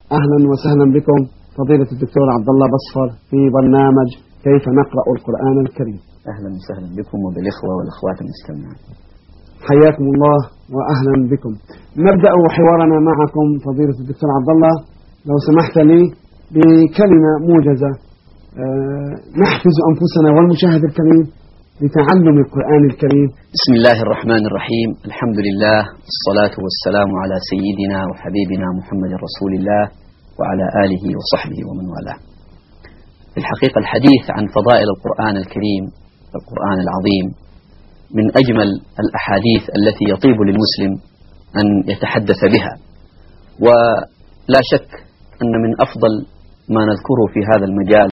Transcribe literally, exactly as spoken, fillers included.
أهلا وسهلا بكم فضيلة الدكتور عبد الله بصفر في برنامج كيف نقرأ القرآن الكريم. أهلا وسهلا بكم وبالإخوة والأخوات المستمعين. حياكم الله وأهلا بكم. نبدأ حوارنا معكم فضيلة الدكتور عبد الله لو سمحت لي بكلمة موجزة أه نحفز أنفسنا والمشاهد الكريم لتعلم القرآن الكريم. بسم الله الرحمن الرحيم، الحمد لله، الصلاة والسلام على سيدنا وحبيبنا محمد رسول الله وعلى آله وصحبه ومن والاه. في الحقيقة الحديث عن فضائل القرآن الكريم، القرآن العظيم، من أجمل الأحاديث التي يطيب للمسلم أن يتحدث بها، ولا شك أن من أفضل ما نذكره في هذا المجال